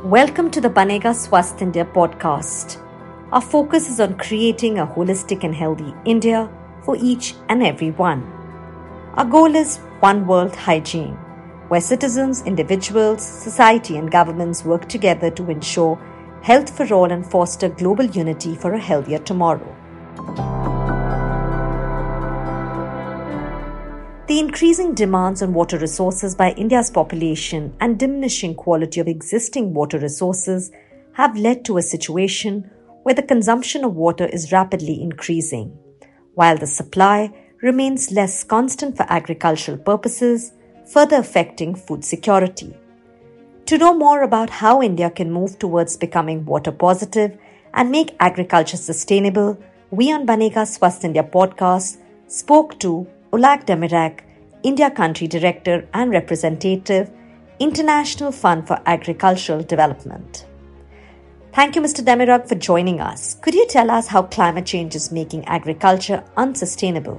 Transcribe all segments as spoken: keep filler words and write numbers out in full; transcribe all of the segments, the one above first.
Welcome to the Banega Swasth India podcast. Our focus is on creating a holistic and healthy India for each and every one. Our goal is One World Hygiene, where citizens, individuals, society and governments work together to ensure health for all and foster global unity for a healthier tomorrow. The increasing demands on water resources by India's population and diminishing quality of existing water resources have led to a situation where the consumption of water is rapidly increasing, while the supply remains less constant for agricultural purposes, further affecting food security. To know more about how India can move towards becoming water positive and make agriculture sustainable, we on Banega Swasth India podcast spoke to Ulak Demirag, India Country Director and Representative, International Fund for Agricultural Development. Thank you, Mister Demirag, for joining us. Could you tell us how climate change is making agriculture unsustainable?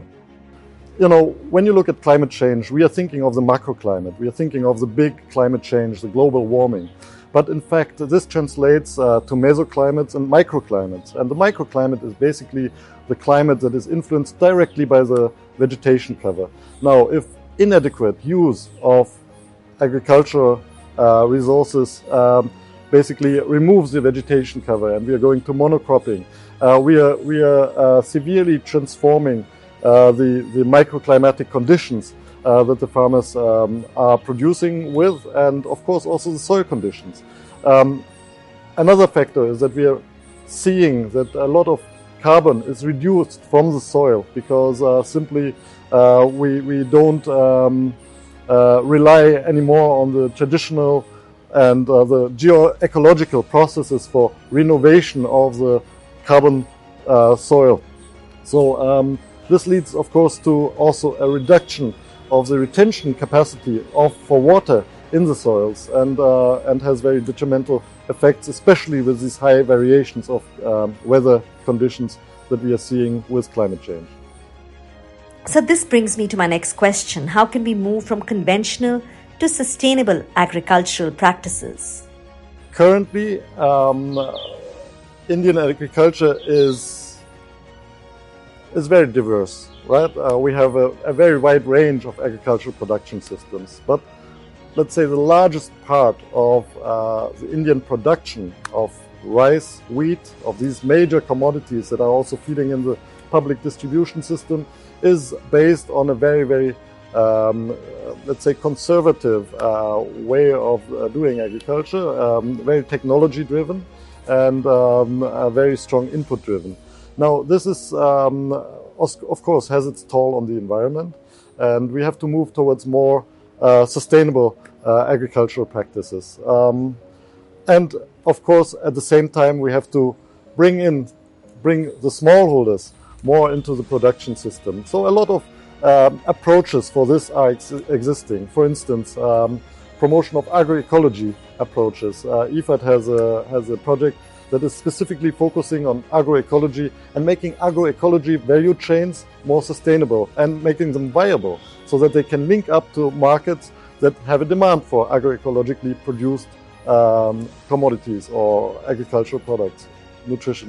You know, when you look at climate change, we are thinking of the macroclimate. We are thinking of the big climate change, the global warming. But in fact, this translates uh, to mesoclimates and microclimates. And the microclimate is basically the climate that is influenced directly by the vegetation cover. Now, if inadequate use of agricultural uh, resources um, basically removes the vegetation cover and we are going to monocropping, uh, we are, we are uh, severely transforming uh, the, the microclimatic conditions Uh, that the farmers um, are producing with, and of course also the soil conditions. Um, another factor is that we are seeing that a lot of carbon is reduced from the soil because uh, simply uh, we, we don't um, uh, rely anymore on the traditional and uh, the geoecological processes for renovation of the carbon uh, soil. So um, this leads of course to also a reduction of the retention capacity of for water in the soils, and uh, and has very detrimental effects, especially with these high variations of um, weather conditions that we are seeing with climate change. So this brings me to my next question. How can we move from conventional to sustainable agricultural practices? Currently, um, Indian agriculture is is very diverse. Right, uh, we have a, a very wide range of agricultural production systems, but let's say the largest part of uh, the Indian production of rice, wheat, of these major commodities that are also feeding in the public distribution system is based on a very, very, um, let's say, conservative uh, way of uh, doing agriculture, um, very technology driven and um, uh, very strong input driven. Now, this is um, of course has its toll on the environment, and we have to move towards more uh, sustainable uh, agricultural practices. Um, and of course, at the same time, we have to bring in, bring the smallholders more into the production system. So a lot of um, approaches for this are ex existing. For instance, um, promotion of agroecology approaches. Uh, I F A D has a, has a project that is specifically focusing on agroecology and making agroecology value chains more sustainable and making them viable so that they can link up to markets that have a demand for agroecologically produced um, commodities or agricultural products, nutrition.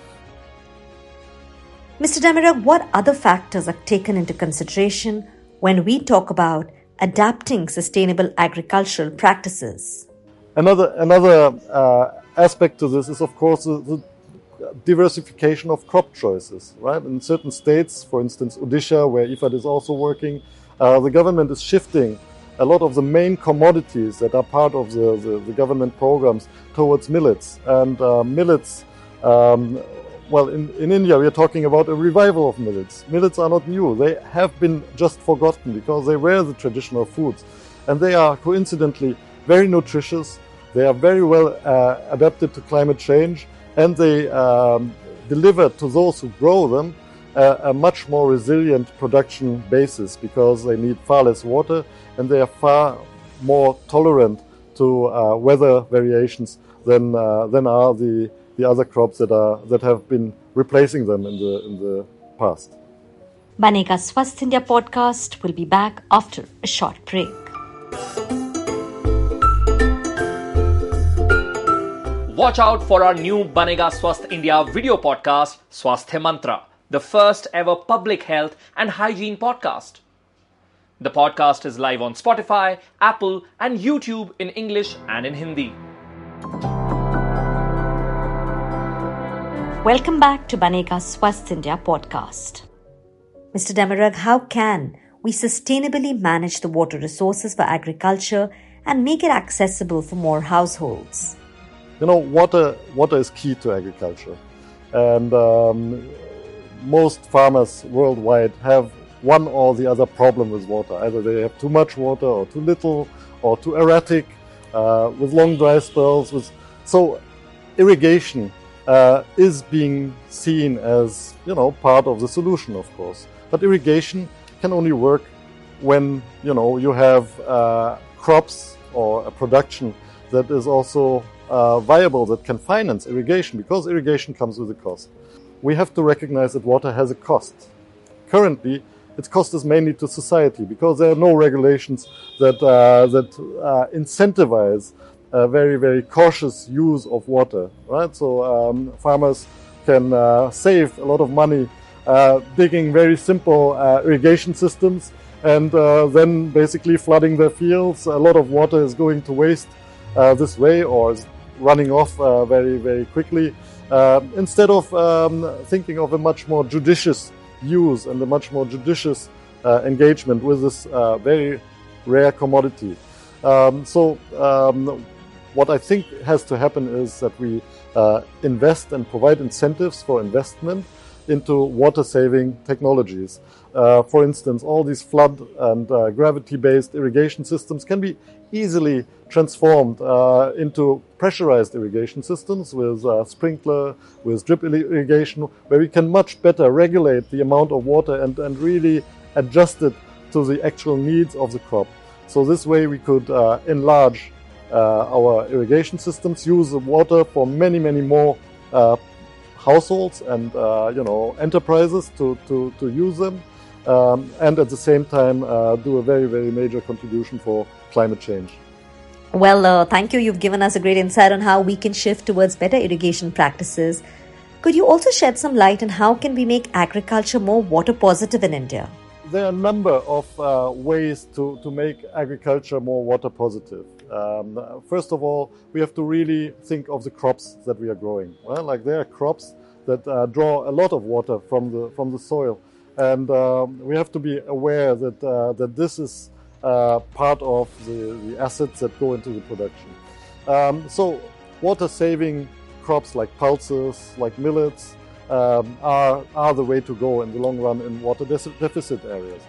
Mister Demirag, what other factors are taken into consideration when we talk about adapting sustainable agricultural practices? Another, another uh, aspect to this is, of course, the, the diversification of crop choices, right? In certain states, for instance, Odisha, where I F A D is also working, uh, the government is shifting a lot of the main commodities that are part of the, the, the government programs towards millets. And uh, millets, um, well, in, in India, we are talking about a revival of millets. Millets are not new. They have been just forgotten because they were the traditional foods. And they are coincidentally very nutritious. They are very well uh, adapted to climate change, and they um, deliver to those who grow them uh, a much more resilient production basis because they need far less water and they are far more tolerant to uh, weather variations than uh, than are the the other crops that are that have been replacing them in the in the past. Banega Swasth India podcast will be back after a short break. watch out for our new Banega Swasth India video podcast, Swasthya Mantra, the first ever public health and hygiene podcast. The podcast is live on Spotify, Apple, and YouTube in English and in Hindi. Welcome back to Banega Swasth India podcast. Mister Demirag, how can we sustainably manage the water resources for agriculture and make it accessible for more households? You know, water water is key to agriculture, and um, most farmers worldwide have one or the other problem with water. Either they have too much water or too little or too erratic, uh, with long dry spells. With, so irrigation uh, is being seen as, you know, part of the solution, of course. But irrigation can only work when, you know, you have uh, crops or a production that is also uh, viable, that can finance irrigation, because irrigation comes with a cost. We have to recognize that water has a cost. Currently, its cost is mainly to society, because there are no regulations that uh, that uh, incentivize a very, very cautious use of water, right? So um, farmers can uh, save a lot of money uh, digging very simple uh, irrigation systems, and uh, then basically flooding their fields. A lot of water is going to waste uh, this way, or is running off uh, very, very quickly, uh, instead of um, thinking of a much more judicious use and a much more judicious uh, engagement with this uh, very rare commodity. Um, so um, what I think has to happen is that we uh, invest and provide incentives for investment into water-saving technologies. Uh, for instance, all these flood and uh, gravity-based irrigation systems can be easily transformed uh, into pressurized irrigation systems with uh, sprinkler, with drip irrigation, where we can much better regulate the amount of water and, and really adjust it to the actual needs of the crop. So this way we could uh, enlarge uh, our irrigation systems, use the water for many, many more uh, households and uh, you know, enterprises to, to, to use them, um, and at the same time uh, do a very, very major contribution for climate change. Well, uh, thank you. You've given us a great insight on how we can shift towards better irrigation practices. Could you also shed some light on how can we make agriculture more water positive in India? There are a number of uh, ways to, to make agriculture more water positive. Um, first of all, we have to really think of the crops that we are growing. Well, like there are crops that uh, draw a lot of water from the from the soil, and um, we have to be aware that uh, that this is uh, part of the, the assets that go into the production. Um, so, water-saving crops like pulses, like millets, um, are are the way to go in the long run in water deficit areas.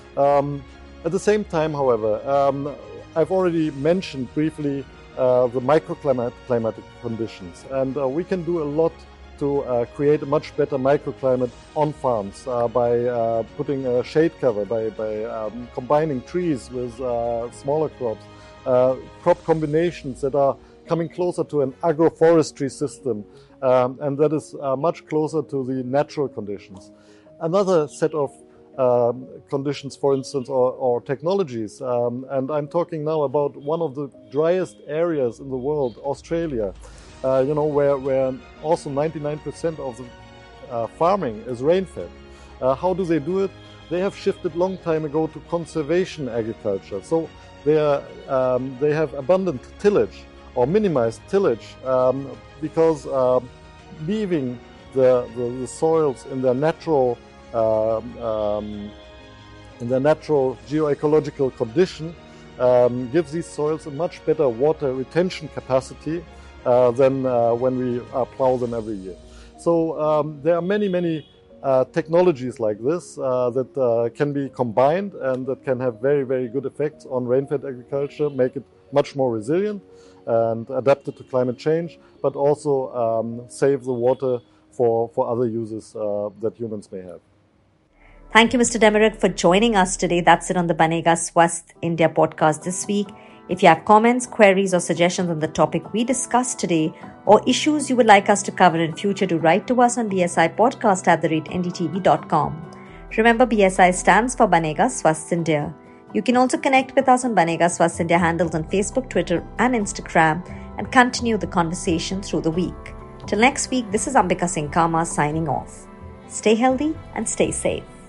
Um, at the same time, however, um, I've already mentioned briefly uh, the microclimate climatic conditions, and uh, we can do a lot to uh, create a much better microclimate on farms uh, by uh, putting a shade cover, by, by um, combining trees with uh, smaller crops, uh, crop combinations that are coming closer to an agroforestry system, um, and that is uh, much closer to the natural conditions. Another set of Um, conditions, for instance, or, or technologies. Um, and I'm talking now about one of the driest areas in the world, Australia, uh, you know, where, where also ninety-nine percent of the uh, farming is rain-fed. Uh, how do they do it? They have shifted long time ago to conservation agriculture. So they, are, um, they have abundant tillage or minimized tillage um, because uh, leaving the, the, the soils in their natural Um, um, in their natural geoecological condition um, gives these soils a much better water retention capacity uh, than uh, when we uh, plow them every year. So um, there are many, many uh, technologies like this uh, that uh, can be combined and that can have very, very good effects on rain-fed agriculture, make it much more resilient and adapted to climate change, but also um, save the water for, for other uses uh, that humans may have. Thank you, Mister Demirag, for joining us today. That's it on the Banega Swasth India podcast this week. If you have comments, queries, or suggestions on the topic we discussed today, or issues you would like us to cover in future, do write to us on b s i podcast at the rate n d t v dot com. Remember, B S I stands for Banega Swasth India. You can also connect with us on Banega Swasth India handles on Facebook, Twitter, and Instagram, and continue the conversation through the week. Till next week, this is Ambika Singh Kama signing off. Stay healthy and stay safe.